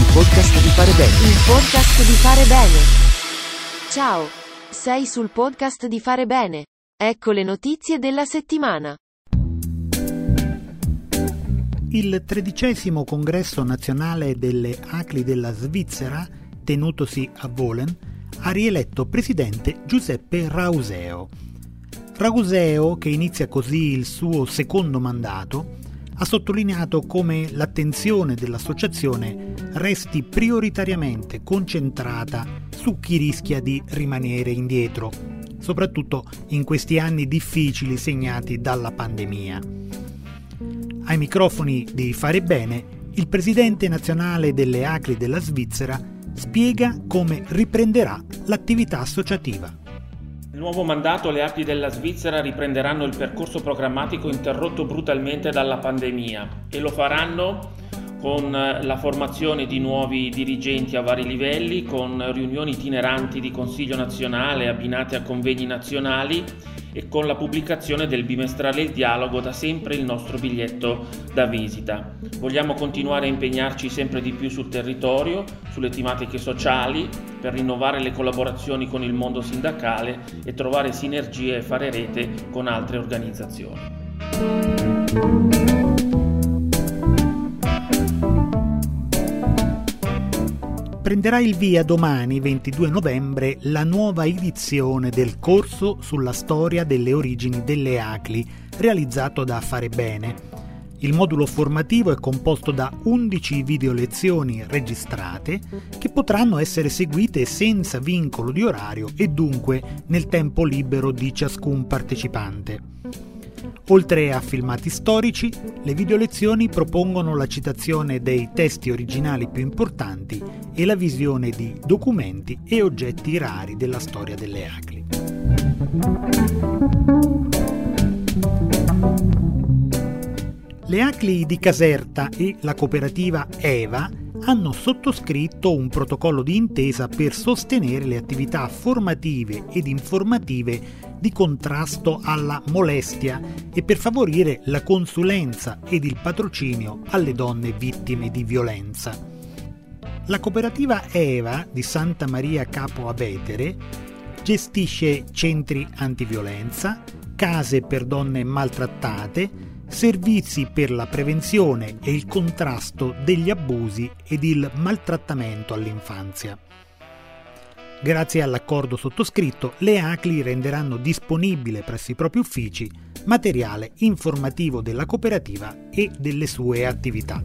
podcast di Fare Bene. Il podcast di Fare Bene. Ciao, sei sul podcast di Fare Bene. Ecco le notizie della settimana. Il 13° congresso nazionale delle ACLI della Svizzera, tenutosi a Wohlen, ha rieletto presidente Giuseppe Rauseo. Rauseo, che inizia così il suo secondo mandato, ha sottolineato come l'attenzione dell'associazione resti prioritariamente concentrata su chi rischia di rimanere indietro, soprattutto in questi anni difficili segnati dalla pandemia. Ai microfoni di Fare Bene, il presidente nazionale delle ACLI della Svizzera spiega come riprenderà l'attività associativa. Nel nuovo mandato le ACLI della Svizzera riprenderanno il percorso programmatico interrotto brutalmente dalla pandemia e lo faranno con la formazione di nuovi dirigenti a vari livelli, con riunioni itineranti di Consiglio nazionale abbinate a convegni nazionali e con la pubblicazione del bimestrale Il Dialogo, da sempre il nostro biglietto da visita. Vogliamo continuare a impegnarci sempre di più sul territorio, sulle tematiche sociali, per rinnovare le collaborazioni con il mondo sindacale e trovare sinergie e fare rete con altre organizzazioni. Prenderà il via domani, 22 novembre, la nuova edizione del corso sulla storia delle origini delle ACLI, realizzato da Fare Bene. Il modulo formativo è composto da 11 videolezioni registrate che potranno essere seguite senza vincolo di orario e dunque nel tempo libero di ciascun partecipante. Oltre a filmati storici, le videolezioni propongono la citazione dei testi originali più importanti e la visione di documenti e oggetti rari della storia delle ACLI. Le ACLI di Caserta e la cooperativa EVA hanno sottoscritto un protocollo di intesa per sostenere le attività formative ed informative di contrasto alla molestia e per favorire la consulenza ed il patrocinio alle donne vittime di violenza. La cooperativa EVA di Santa Maria Capo a Vetere gestisce centri antiviolenza, case per donne maltrattate, servizi per la prevenzione e il contrasto degli abusi ed il maltrattamento all'infanzia. Grazie all'accordo sottoscritto, le ACLI renderanno disponibile presso i propri uffici materiale informativo della cooperativa e delle sue attività.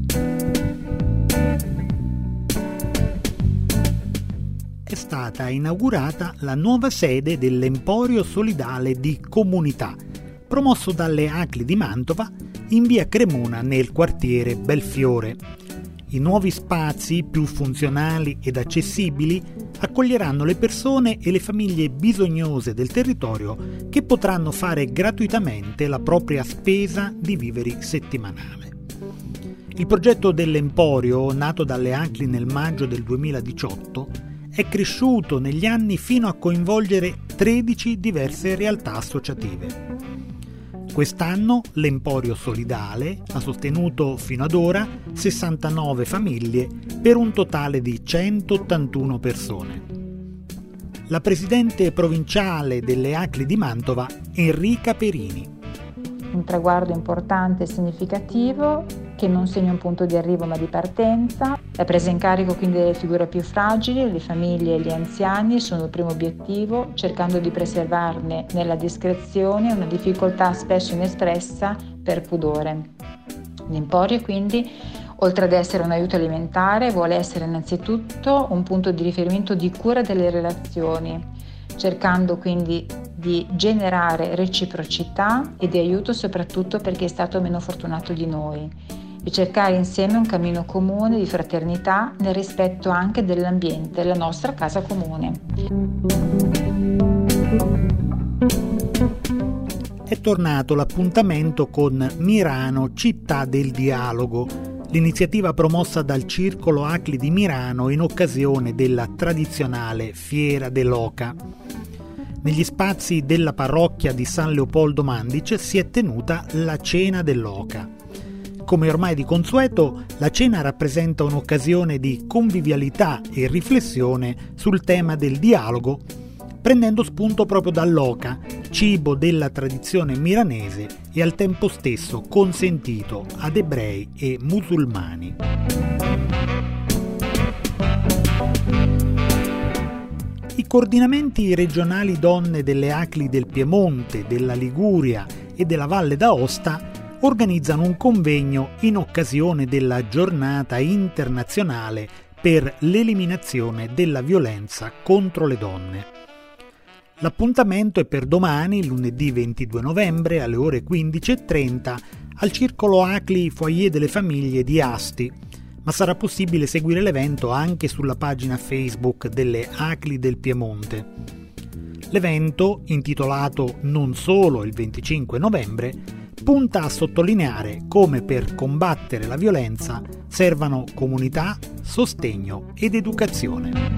È stata inaugurata la nuova sede dell'Emporio Solidale di Comunità, promosso dalle ACLI di Mantova in via Cremona nel quartiere Belfiore. I nuovi spazi, più funzionali ed accessibili, accoglieranno le persone e le famiglie bisognose del territorio che potranno fare gratuitamente la propria spesa di viveri settimanale. Il progetto dell'Emporio, nato dalle ACLI nel maggio del 2018, è cresciuto negli anni fino a coinvolgere 13 diverse realtà associative. Quest'anno l'Emporio Solidale ha sostenuto fino ad ora 69 famiglie per un totale di 181 persone. La presidente provinciale delle ACLI di Mantova, Enrica Perini. Un traguardo importante e significativo che non segna un punto di arrivo ma di partenza. La presa in carico quindi delle figure più fragili, le famiglie e gli anziani sono il primo obiettivo, cercando di preservarne nella discrezione una difficoltà spesso inespressa per pudore. L'Emporio quindi, oltre ad essere un aiuto alimentare, vuole essere innanzitutto un punto di riferimento di cura delle relazioni, cercando quindi di generare reciprocità e di aiuto soprattutto per chi è stato meno fortunato di noi e cercare insieme un cammino comune di fraternità nel rispetto anche dell'ambiente, la nostra casa comune. È tornato l'appuntamento con Mirano Città del Dialogo, l'iniziativa promossa dal Circolo ACLI di Mirano in occasione della tradizionale Fiera dell'Oca. Negli spazi della parrocchia di San Leopoldo Mandice si è tenuta la Cena dell'Oca. Come ormai di consueto, la cena rappresenta un'occasione di convivialità e riflessione sul tema del dialogo, prendendo spunto proprio dall'oca, cibo della tradizione milanese e al tempo stesso consentito ad ebrei e musulmani. I coordinamenti regionali donne delle ACLI del Piemonte, della Liguria e della Valle d'Aosta organizzano un convegno in occasione della Giornata internazionale per l'eliminazione della violenza contro le donne. L'appuntamento è per domani, lunedì 22 novembre, alle ore 15:30, al Circolo ACLI Foyer delle Famiglie di Asti, ma sarà possibile seguire l'evento anche sulla pagina Facebook delle ACLI del Piemonte. L'evento, intitolato Non solo il 25 novembre, punta a sottolineare come per combattere la violenza servano comunità, sostegno ed educazione.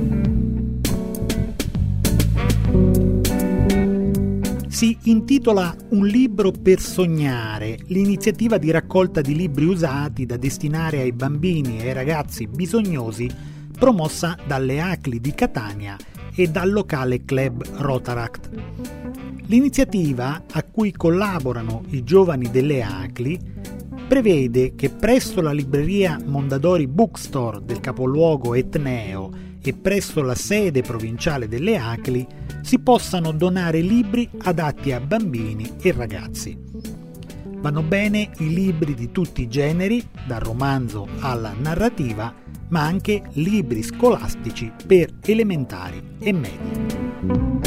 Si intitola Un libro per sognare, l'iniziativa di raccolta di libri usati da destinare ai bambini e ai ragazzi bisognosi promossa dalle ACLI di Catania e dal locale club Rotaract. L'iniziativa, a cui collaborano i giovani delle ACLI, prevede che presso la libreria Mondadori Bookstore del capoluogo etneo e presso la sede provinciale delle ACLI si possano donare libri adatti a bambini e ragazzi. Vanno bene i libri di tutti i generi, dal romanzo alla narrativa, ma anche libri scolastici per elementari e medie.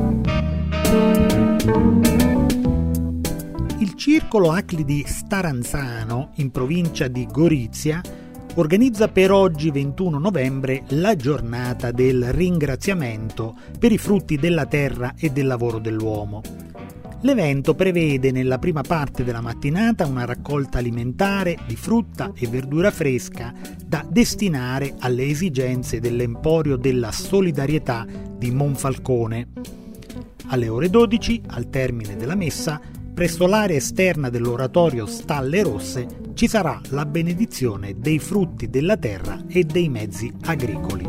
Il Circolo ACLI di Staranzano, in provincia di Gorizia, organizza per oggi 21 novembre la giornata del ringraziamento per i frutti della terra e del lavoro dell'uomo. L'evento prevede nella prima parte della mattinata una raccolta alimentare di frutta e verdura fresca da destinare alle esigenze dell'Emporio della Solidarietà di Monfalcone. Alle ore 12, al termine della messa, presso l'area esterna dell'oratorio Stalle Rosse ci sarà la benedizione dei frutti della terra e dei mezzi agricoli.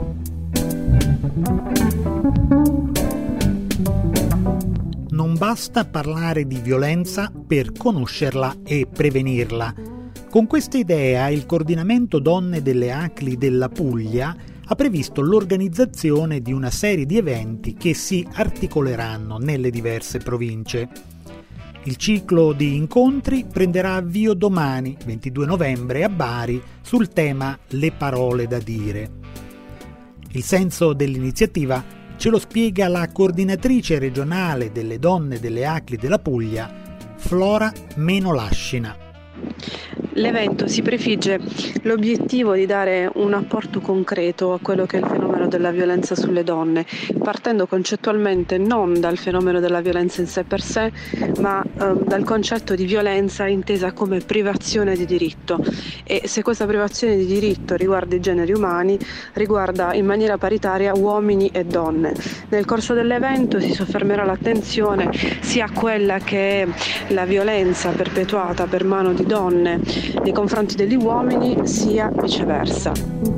Non basta parlare di violenza per conoscerla e prevenirla. Con questa idea il Coordinamento Donne delle ACLI della Puglia ha previsto l'organizzazione di una serie di eventi che si articoleranno nelle diverse province. Il ciclo di incontri prenderà avvio domani, 22 novembre, a Bari, sul tema Le parole da dire. Il senso dell'iniziativa ce lo spiega la coordinatrice regionale delle donne delle ACLI della Puglia, Flora Menolascina. L'evento si prefigge l'obiettivo di dare un apporto concreto a quello che è il fenomeno della violenza sulle donne, partendo concettualmente non dal fenomeno della violenza in sé per sé, ma dal concetto di violenza intesa come privazione di diritto. E se questa privazione di diritto riguarda i generi umani, riguarda in maniera paritaria uomini e donne. Nel corso dell'evento si soffermerà l'attenzione sia a quella che è la violenza perpetuata per mano di donne nei confronti degli uomini, sia viceversa.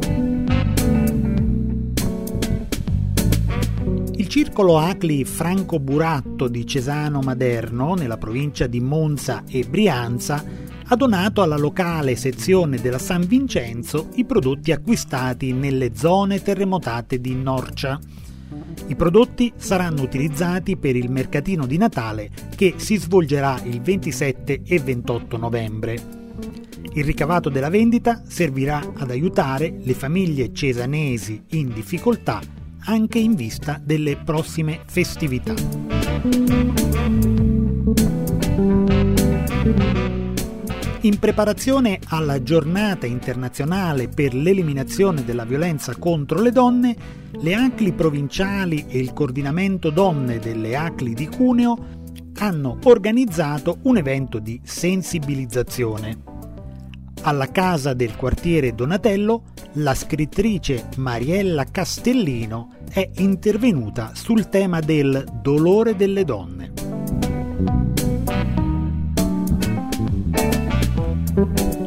Il Circolo ACLI Franco Buratto di Cesano Maderno, nella provincia di Monza e Brianza, ha donato alla locale sezione della San Vincenzo i prodotti acquistati nelle zone terremotate di Norcia. I prodotti saranno utilizzati per il mercatino di Natale che si svolgerà il 27 e 28 novembre. Il ricavato della vendita servirà ad aiutare le famiglie cesanesi in difficoltà anche in vista delle prossime festività. In preparazione alla giornata internazionale per l'eliminazione della violenza contro le donne, le ACLI provinciali e il Coordinamento Donne delle ACLI di Cuneo hanno organizzato un evento di sensibilizzazione. Alla casa del quartiere Donatello, la scrittrice Mariella Castellino è intervenuta sul tema del dolore delle donne.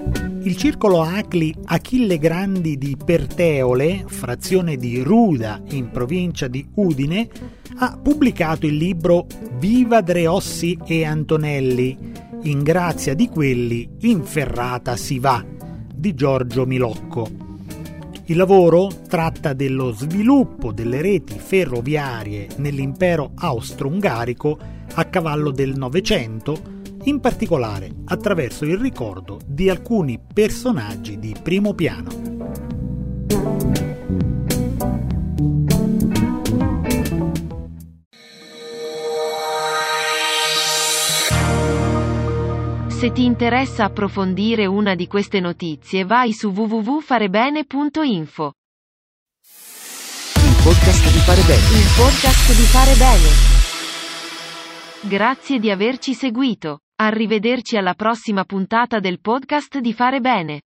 circolo ACLI Achille Grandi di Perteole, frazione di Ruda in provincia di Udine, ha pubblicato il libro Viva Dreossi e Antonelli, in grazia di quelli in ferrata si va, di Giorgio Milocco. Il lavoro tratta dello sviluppo delle reti ferroviarie nell'impero austro-ungarico a cavallo del Novecento, in particolare attraverso il ricordo di alcuni personaggi di primo piano. Se ti interessa approfondire una di queste notizie, vai su www.farebene.info. Il podcast di Fare Bene. Il podcast di Fare Bene. Grazie di averci seguito. Arrivederci alla prossima puntata del podcast di Fare Bene.